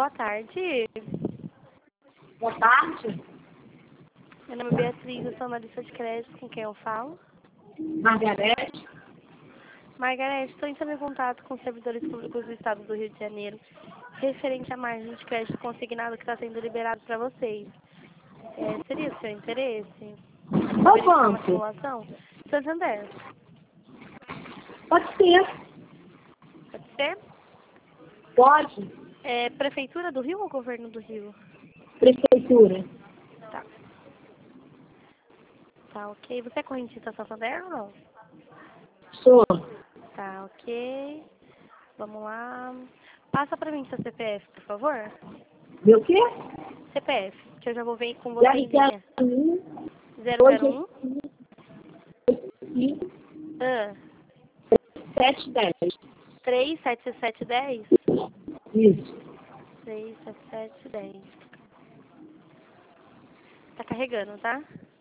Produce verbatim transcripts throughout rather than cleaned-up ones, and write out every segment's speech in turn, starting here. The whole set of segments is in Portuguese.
Boa tarde. Boa tarde. Meu nome é Beatriz, eu sou analista de crédito, com quem eu falo? Margarete. Margarete, estou entrando em contato com os servidores públicos do Estado do Rio de Janeiro, referente à margem de crédito consignado que está sendo liberado para vocês. É, seria do seu interesse? Qual Verificar uma banco? simulação? Santander. Pode ser. Pode ser? Pode. É Prefeitura do Rio ou Governo do Rio? Prefeitura. Tá. Tá, ok. Você é correntista Santander ou não? Sou. Tá, ok. Vamos lá. Passa pra mim seu C P F, por favor. Meu quê? C P F, que eu já vou ver com você em linha. zero zero um, zero zero um cinco, ah, sete dez. três sete sete um zero. Isso. três sete sete um zero. Tá carregando, tá?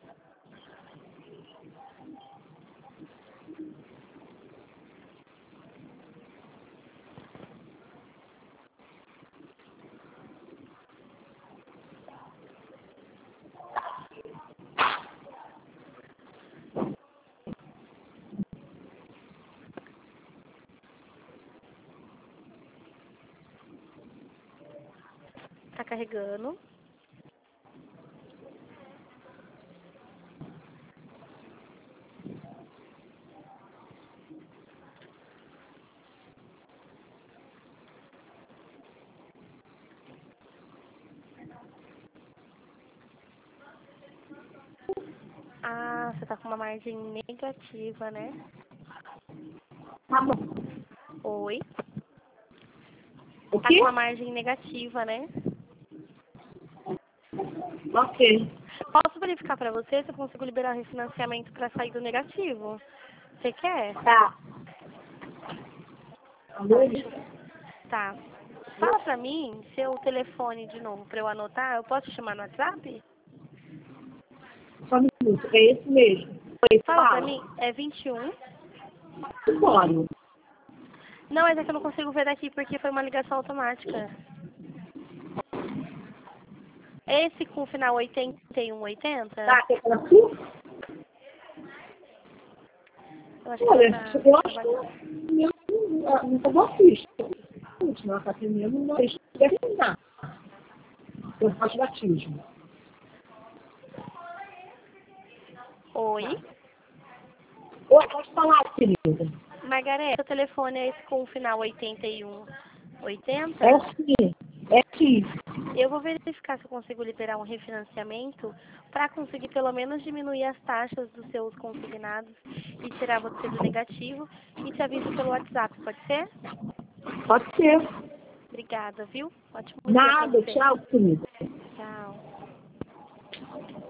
Tá carregando. Ah, você tá com uma margem negativa, né? Tá bom. Oi. O Tá quê? com uma margem negativa, né? Ok. Posso verificar pra você se eu consigo liberar refinanciamento pra sair do negativo? Você quer? Tá. Tá, Alô? deixa eu... Tá. Fala pra mim seu telefone de novo pra eu anotar. Eu posso te chamar no WhatsApp? Só um minuto. É esse mesmo. Oi, Fala pra fala. mim. É vinte e um. Pode. Não, mas é que eu não consigo ver daqui porque foi uma ligação automática. Esse com o final oitenta e um oitenta? Tá, quer falar aqui? Eu acho que Olha, ela tá eu acho trabalhando. que meu, não tô bom ficha. Não, tá atendendo, não deixa de terminar. Eu faço batismo. Oi? Oi, pode falar, querida. Margareth, seu telefone é esse com o final oitenta e um oitenta? É sim. É sim. Eu vou verificar se eu consigo liberar um refinanciamento para conseguir pelo menos diminuir as taxas dos seus consignados e tirar você do negativo e te aviso pelo WhatsApp, pode ser? Pode ser. Obrigada, viu? Ótimo dia para Nada. você. Tchau, querida.